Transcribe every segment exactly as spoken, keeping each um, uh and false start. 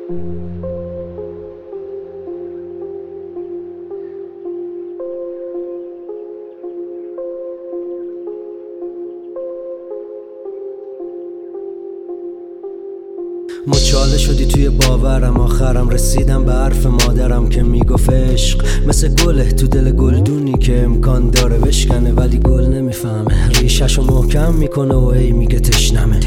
مچاله شدی توی باورم، آخرم رسیدم به حرف مادرم که میگفت عشق مثل گله تو دل گلدونی که امکان داره بشکنه ولی گل نمیفهمه، ریششو محکم میکنه و ای میگه تشنمه.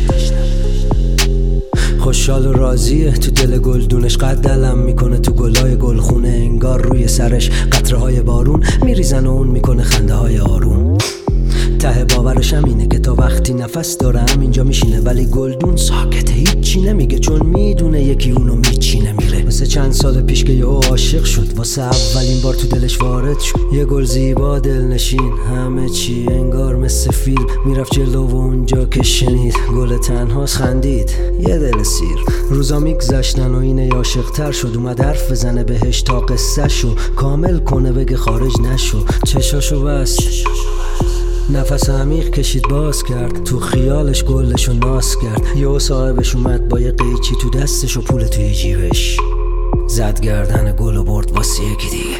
خوشحال و راضیه تو دل گلدونش، قد دلم میکنه تو گلای گلخونه، انگار روی سرش قطره های بارون میریزن و اون میکنه خنده های آروم. ته باورشم اینه که تا وقتی نفس داره همینجا میشینه، ولی گلدون ساکته هیچی نمیگه چون میدونه یکی اونو میچینه میره. مثل چند سال پیش که یهو عاشق شد، واسه اولین بار تو دلش وارد شد، یه گل زیبا دلنشین، همه چی انگار مثل فیلم میرفت جلو و اونجا که شنید گل تنهاست خندید یه دل سیر. روزا میگذشتن و اینه عاشق تر شد، اومد حرف بزنه بهش تا قصه شو کامل کنه، بگه خارج نشو، چشاشو بست، نفس عمیق کشید باز کرد، تو خیالش گلشو ناز کرد. یهو صاحبش اومد با یه قیچی تو دستش و پول توی جیبش، زد گردن گل و برد واسه یکی دیگه.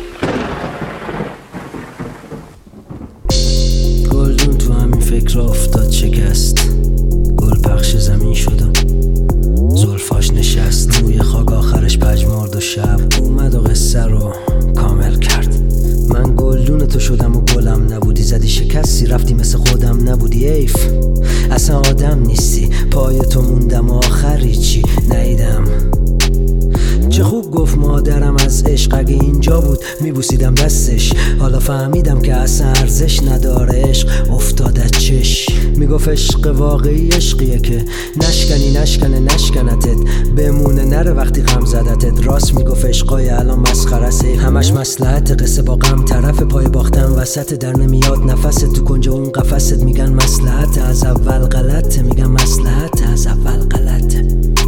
گلدون تو همین فکر افتاد شکست، گل پخش زمین شد و زلفاش نشست روی خاک، آخرش پژمرد و شب اومد و قصه رو کامل کرد. من گلدون تو شدم و گلم نبودی، زدی شکستی رفتی مثل خودم نبودی، ایف اصلا آدم نیستی، پای تو موندم و آخری چی نیدم. چه خوب گفت مادرم از عشق، اگه اینجا بود میبوسیدم دستش، حالا فهمیدم که اصلا ارزش نداره عشق افتاده چش. میگفت عشق واقعی عشقیه که نشکنی نشکنه نشکنتت، بمونه نره وقتی غم زدتت. راست میگفت عشقای الان مسخرسه، همش مصلحت، قصه با غم طرف، پای باختن وسط، در نمیاد نفست تو کنج اون قفست، میگن مصلحت از اول غلطه، میگن مصلحت از اول غلطه.